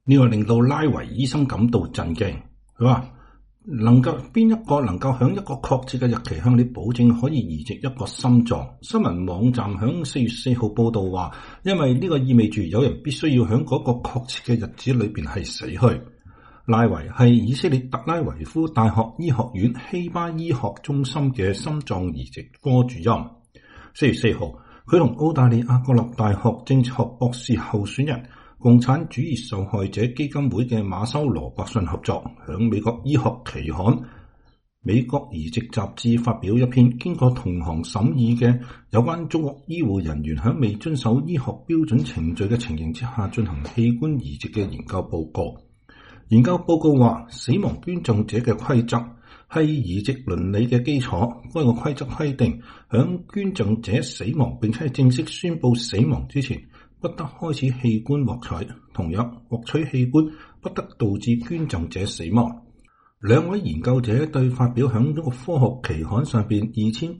呢個令到拉維醫生感到震驚。佢話邊一個能夠響一個確切嘅日期向你保證可以移植一個心臟？新聞網站響4月4號報道話，因為呢個意味住有人必須要響嗰個確切嘅日子裏邊係死去。拉維係以色列特拉維夫大學醫學院希巴醫學中心嘅心臟移植科主任。4月4號，佢同澳大利亞國立大學政治學博士候選人、共產主義受害者基金會嘅馬修羅伯遜合作，響美國醫學期刊《美國移植雜誌》發表一篇經過同行審議嘅有關中國醫護人員響未遵守醫學標準程序嘅情形之下進行器官移植嘅研究報告。研究報告話，死亡捐贈者嘅規則係移植倫理嘅基礎。該個規則規定，響捐贈者死亡並且正式宣布死亡之前，不得開始器官獲取。同樣，獲取器官不得導致捐贈者死亡。兩位研究者對發表響一個科學期刊上邊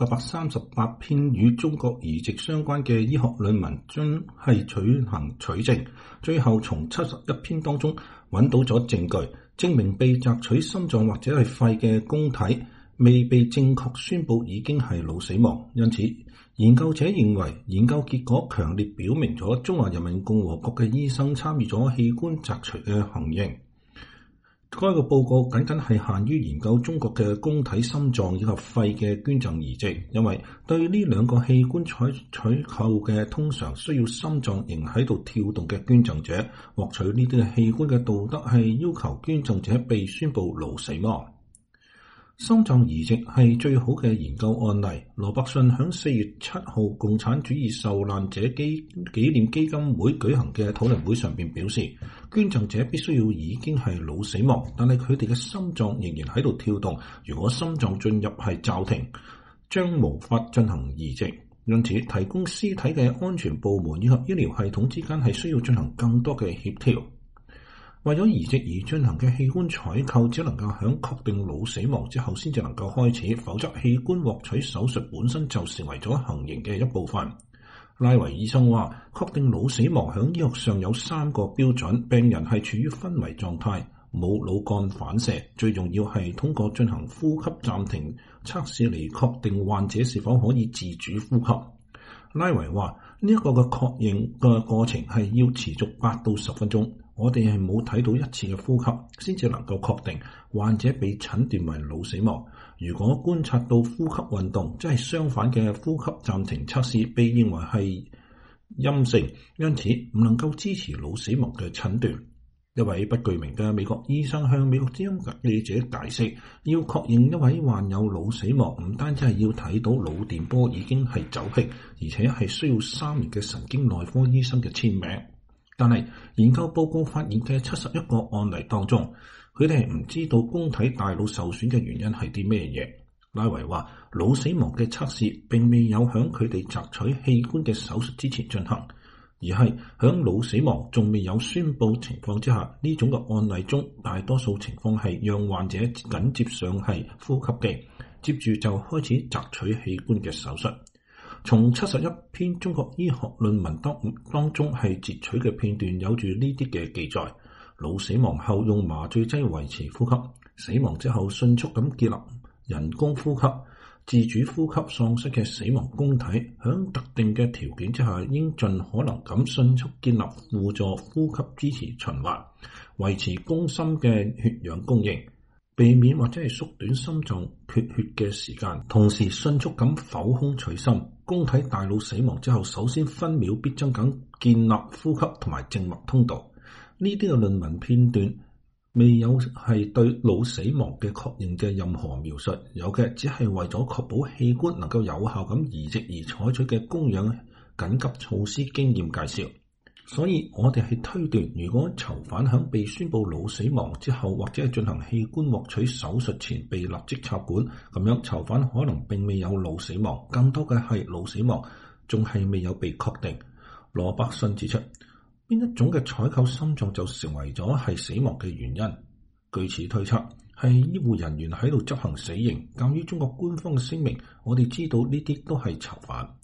2838篇與中國移植相關嘅醫學論文均係進行取證，最後從71篇當中揾到咗證據，證明被摘取心臟或者係肺嘅公體未被正確宣佈已經係腦死亡。因此，研究者認為研究結果強烈表明咗中華人民共和國嘅醫生參與咗器官摘除嘅行徑。該個報告僅係限於研究中國嘅公體心臟以及肺嘅捐贈移植，因為對呢兩個器官採購嘅通常需要心臟仍喺度跳動嘅捐贈者，獲取呢啲嘅器官嘅道德係要求捐贈者被宣布腦死亡。心臟移植係最好嘅研究案例。羅伯遜響4月7號共產主義受難者紀念基金會舉行嘅討論會上邊表示，捐贈者必須要已經係腦死亡，但係佢哋嘅心臟仍然喺度跳動。如果心臟進入係驟停，將無法進行移植。因此，提供屍體嘅安全部門以及醫療系統之間係需要進行更多嘅協調。為咗移植而進行嘅器官採購，只能夠喺確定腦死亡之後先至能夠開始，否則器官獲取手術本身就成為咗行刑嘅一部分。拉維醫生話，確定腦死亡喺醫學上有3個標準：病人係處於昏迷狀態，冇腦幹反射，最重要係通過進行呼吸暫停測試嚟確定患者是否可以自主呼吸。拉維話，呢一個嘅確認嘅過程係要持續8到10分鐘。我哋係冇睇到一次嘅呼吸，先至能夠確定患者被診斷為腦死亡。如果觀察到呼吸運動，即係相反嘅呼吸暫停測試被認為係陰性，因此唔能夠支持腦死亡嘅診斷。一位不具名嘅美國醫生向美國之音記者解釋，要確認一位患有腦死亡，唔單止係要睇到腦電波已經係走僻，而且係需要3名嘅神經內科醫生嘅簽名。但係研究報告發現嘅71個案例當中，佢哋係唔知道公體大腦受損嘅原因係啲咩嘢。拉維話，腦死亡嘅測試並未有響佢哋摘取器官嘅手術之前進行，而係響腦死亡仲未有宣佈情況之下，呢種嘅案例中，大多數情況係讓患者緊接上係呼吸機，接住就開始摘取器官嘅手術。從71篇中國醫學論文當中係截取嘅片段有住呢啲嘅記載：腦死亡後用麻醉劑維持呼吸，死亡之後迅速咁建立人工呼吸，自主呼吸喪失嘅死亡公體，響特定嘅條件之下，應盡可能咁迅速建立輔助呼吸支持循環，維持供心嘅血氧供應，避免或者係縮短心臟缺血嘅時間，同時迅速咁剖空取心。公體大腦死亡之後，首先分秒必爭咁建立呼吸同埋靜脈通道。呢啲嘅論文片段未有係對腦死亡嘅確認嘅任何描述，有嘅只係為咗確保器官能夠有效咁移植而採取嘅供氧緊急措施經驗介紹。所以我哋係推斷，如果囚犯喺被宣布腦死亡之後，或者係進行器官獲取手術前被立即插管，咁樣囚犯可能並未有腦死亡，更多嘅係腦死亡仲係未有被確定。羅伯遜指出，邊一種嘅採購心臟就成為咗係死亡嘅原因。據此推測，係醫護人員喺度執行死刑。鑑於中國官方嘅聲明，我哋知道呢啲都係囚犯。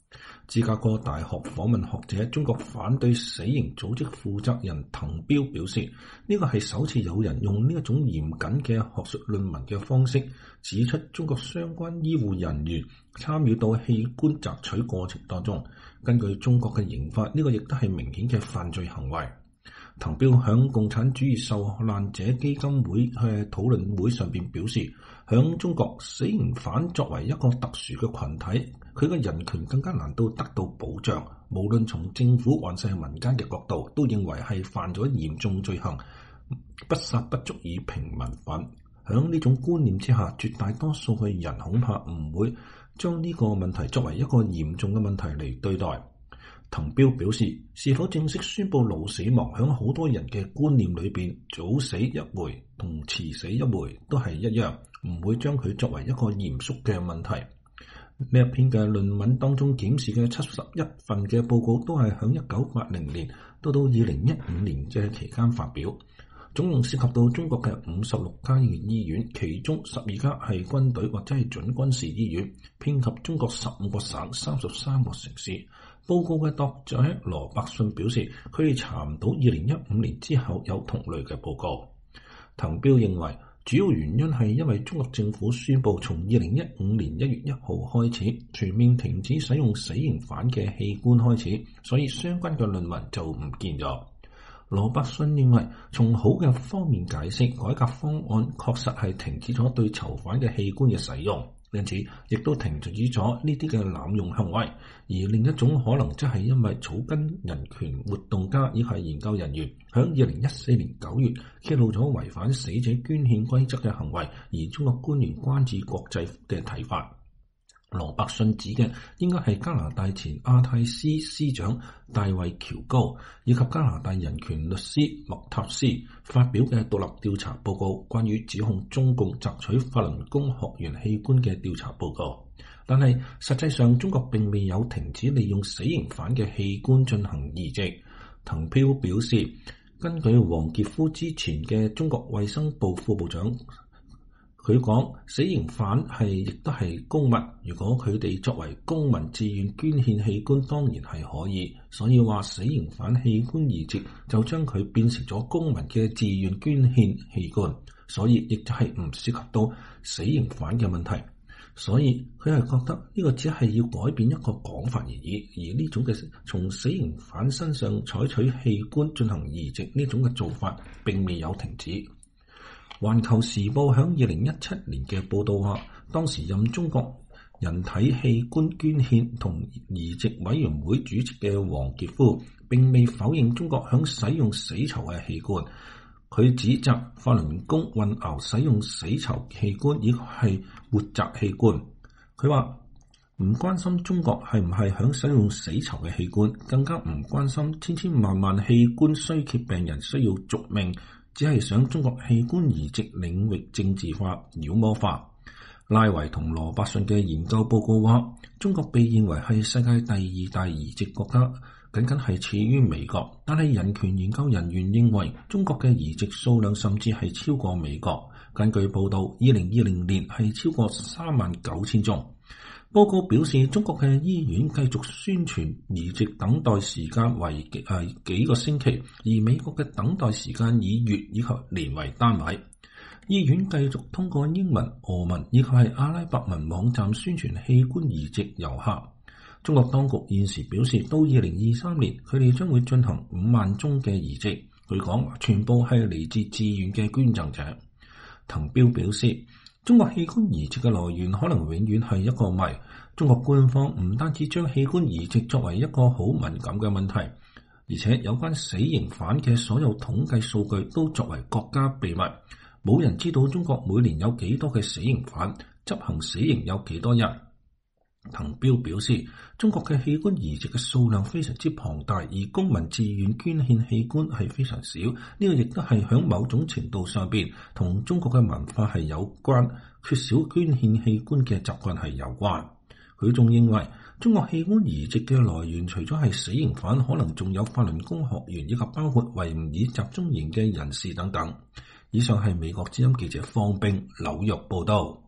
芝加哥大學訪問學者、中國反對死刑組織負責人滕彪表示，呢個係首次有人用呢一種嚴謹嘅學術論文嘅方式指出中國相關醫護人員參與到器官摘取過程當中。根據中國嘅刑法，呢個亦都係明顯嘅犯罪行為。滕彪響共產主義受難者基金會嘅討論會上邊表示，響中國死刑犯作為一個特殊嘅群體，佢嘅人權更加難到得到保障。無論從政府還是民間嘅角度，都認為係犯咗嚴重罪行，不殺不足以平民憤。響呢種觀念之下，絕大多數嘅人恐怕唔會將呢個問題作為一個嚴重嘅問題嚟對待。滕彪表示，是否正式宣布腦死亡，響好多人嘅觀念裏邊，早死一回同遲死一回都係一樣，唔會將佢作為一個嚴肅嘅問題。呢一篇嘅論文當中檢視嘅71份嘅報告，都係響1980年到2015年嘅期間發表，總共涉及到中國嘅56家嘅醫院，其中12家係軍隊或者係準軍事醫院，遍及中國15個省、33個城市。報告嘅作者羅伯遜表示，佢哋查唔到2015年之後有同類嘅報告。滕彪認為，主要原因係因為中國政府宣布從2015年1月1號開始全面停止使用死刑犯嘅器官開始，所以相關嘅論文就唔見咗。羅伯遜認為，從好嘅方面解釋，改革方案確實係停止咗對囚犯嘅器官嘅使用，因此亦都停止咗呢啲嘅濫用行為。而另一種可能，則係因為草根人權活動家以及研究人員喺2014年9月揭露咗違反死者捐獻規則嘅行為，而中國官員關注國際嘅睇法。羅伯遜指嘅應該係加拿大前亞太司司長大衛喬高以及加拿大人權律師麥塔斯發表嘅獨立調查報告，關於指控中共摘取法輪功學員器官嘅調查報告。但係實際上，中國並未有停止利用死刑犯嘅器官進行移植。滕彪表示，根據王傑夫之前嘅中國衛生部副部長，佢講死刑犯亦都係公民，如果佢哋作為公民自願捐獻器官，當然係可以。所以話死刑犯器官移植就將佢變成咗公民嘅自願捐獻器官，所以亦就係唔涉及到死刑犯嘅問題。所以佢係覺得呢個只係要改變一個講法而已，而呢種嘅從死刑犯身上採取器官進行移植呢種嘅做法並未有停止。環球時報響2017年嘅報道話，當時任中國人體器官捐獻同移植委員會主席嘅王傑夫並未否認中國響使用死囚嘅器官，佢指責法輪功混淆使用死囚器官以及係活摘器官。佢話唔關心中國係唔係響使用死囚嘅器官，更加唔關心千千萬萬器官衰竭病人需要續命，只係想中國器官移植領域政治化、妖魔化。拉維同羅伯遜嘅研究報告話，中國被認為係世界第2大移植國家，僅僅係次於美國。但係人權研究人員認為，中國嘅移植數量甚至係超過美國。根據報道，2020年係超過39,000宗。報告表示，中國嘅醫院繼續宣傳移植等待時間為幾個星期，而美國嘅等待時間以月以及年為單位。醫院繼續通過英文、俄文以及係阿拉伯文網站宣傳器官移植遊客。中國當局現時表示，到2023年，佢哋將會進行5萬宗嘅移植。據講，全部係嚟自自願嘅捐贈者。滕彪表示，中國器官移植嘅來源可能永遠係一個謎。中國官方唔單止將器官移植作為一個好敏感嘅問題，而且有關死刑犯嘅所有統計數據都作為國家秘密。冇人知道中國每年有幾多嘅死刑犯，執行死刑有幾多人。滕彪表示，中國嘅器官移植嘅數量非常之龐大，而公民自願捐獻器官係非常少。呢個亦都係響某種程度上邊同中國嘅文化係有關，缺少捐獻器官嘅習慣係有關。佢仲認為，中國器官移植嘅來源除咗係死刑犯，可能仲有法輪功學員以及包括維吾爾集中營嘅人士等等。以上係美國之音記者方冰紐約報道。